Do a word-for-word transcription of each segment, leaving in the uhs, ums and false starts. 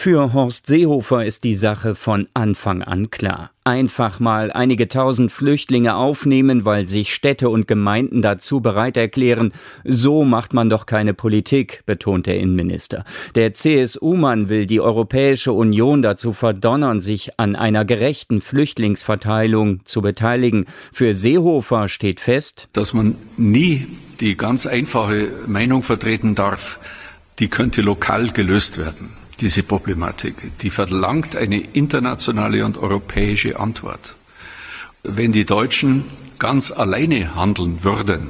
Für Horst Seehofer ist die Sache von Anfang an klar. Einfach mal einige tausend Flüchtlinge aufnehmen, weil sich Städte und Gemeinden dazu bereit erklären. So macht man doch keine Politik, betont der Innenminister. Der C S U-Mann will die Europäische Union dazu verdonnern, sich an einer gerechten Flüchtlingsverteilung zu beteiligen. Für Seehofer steht fest, dass man nie die ganz einfache Meinung vertreten darf, die könnte lokal gelöst werden. Diese Problematik, die verlangt eine internationale und europäische Antwort. Wenn die Deutschen ganz alleine handeln würden,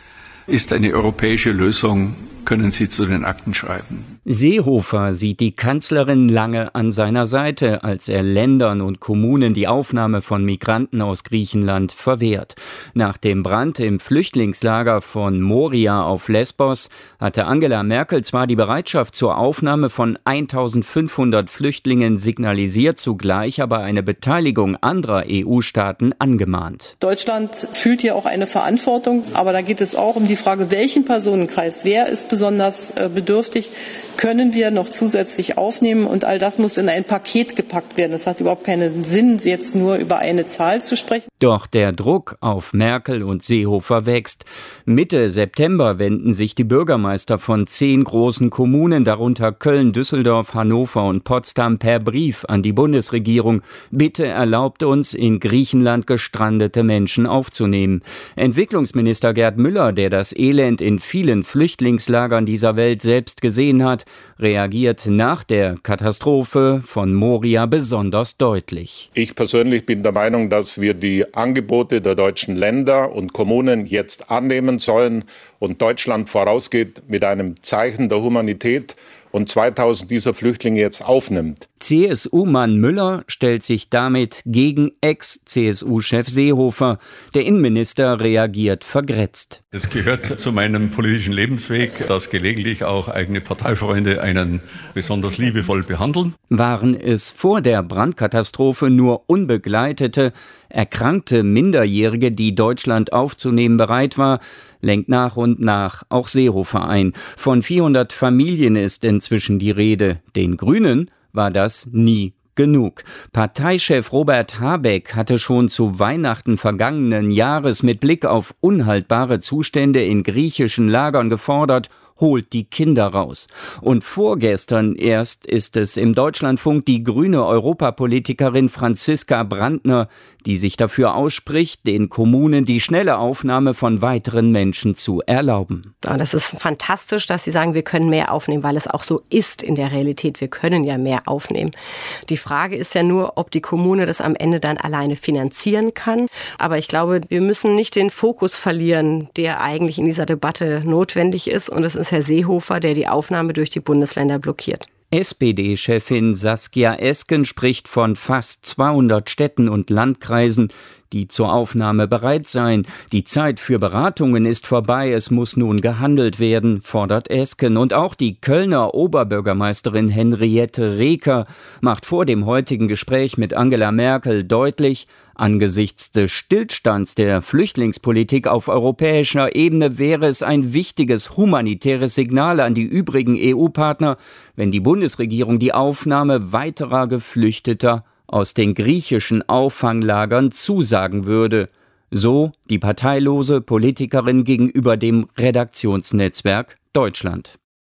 ist eine europäische Lösung, können Sie zu den Akten schreiben. Seehofer sieht die Kanzlerin lange an seiner Seite, als er Ländern und Kommunen die Aufnahme von Migranten aus Griechenland verwehrt. Nach dem Brand im Flüchtlingslager von Moria auf Lesbos hatte Angela Merkel zwar die Bereitschaft zur Aufnahme von eintausendfünfhundert Flüchtlingen signalisiert, zugleich aber eine Beteiligung anderer E U-Staaten angemahnt. Deutschland fühlt hier auch eine Verantwortung, aber da geht es auch um die Frage, welchen Personenkreis, wer ist besonders bedürftig, können wir noch zusätzlich aufnehmen, und all das muss in ein Paket gepackt werden. Es hat überhaupt keinen Sinn, jetzt nur über eine Zahl zu sprechen. Doch der Druck auf Merkel und Seehofer wächst. Mitte September wenden sich die Bürgermeister von zehn großen Kommunen, darunter Köln, Düsseldorf, Hannover und Potsdam, per Brief an die Bundesregierung. Bitte erlaubt uns, in Griechenland gestrandete Menschen aufzunehmen. Entwicklungsminister Gerd Müller, der das Elend in vielen Flüchtlingslagern dieser Welt selbst gesehen hat, reagiert nach der Katastrophe von Moria besonders deutlich. Ich persönlich bin der Meinung, dass wir die Angebote der deutschen Länder und Kommunen jetzt annehmen sollen und Deutschland vorausgeht mit einem Zeichen der Humanität und zweitausend dieser Flüchtlinge jetzt aufnimmt. C S U-Mann Müller stellt sich damit gegen Ex-C S U-Chef Seehofer. Der Innenminister reagiert vergrätzt. Es gehört zu meinem politischen Lebensweg, dass gelegentlich auch eigene Parteifreunde einen besonders liebevoll behandeln. Waren es vor der Brandkatastrophe nur unbegleitete, erkrankte Minderjährige, die Deutschland aufzunehmen bereit war, lenkt nach und nach auch Seehofer ein. Von vierhundert Familien ist inzwischen die Rede. Den Grünen war das nie genug. Parteichef Robert Habeck hatte schon zu Weihnachten vergangenen Jahres mit Blick auf unhaltbare Zustände in griechischen Lagern gefordert: holt die Kinder raus. Und vorgestern erst ist es im Deutschlandfunk die grüne Europapolitikerin Franziska Brandner, die sich dafür ausspricht, den Kommunen die schnelle Aufnahme von weiteren Menschen zu erlauben. Ja, das ist fantastisch, dass Sie sagen, wir können mehr aufnehmen, weil es auch so ist in der Realität. Wir können ja mehr aufnehmen. Die Frage ist ja nur, ob die Kommune das am Ende dann alleine finanzieren kann. Aber ich glaube, wir müssen nicht den Fokus verlieren, der eigentlich in dieser Debatte notwendig ist. Und es ist Herr Seehofer, der die Aufnahme durch die Bundesländer blockiert. S P D-Chefin Saskia Esken spricht von fast zweihundert Städten und Landkreisen, die zur Aufnahme bereit seien. Die Zeit für Beratungen ist vorbei, es muss nun gehandelt werden, fordert Esken. Und auch die Kölner Oberbürgermeisterin Henriette Reker macht vor dem heutigen Gespräch mit Angela Merkel deutlich, angesichts des Stillstands der Flüchtlingspolitik auf europäischer Ebene wäre es ein wichtiges humanitäres Signal an die übrigen E U-Partner, wenn die Bundesregierung die Aufnahme weiterer Geflüchteter aus den griechischen Auffanglagern zusagen würde. So die parteilose Politikerin gegenüber dem Redaktionsnetzwerk Deutschland.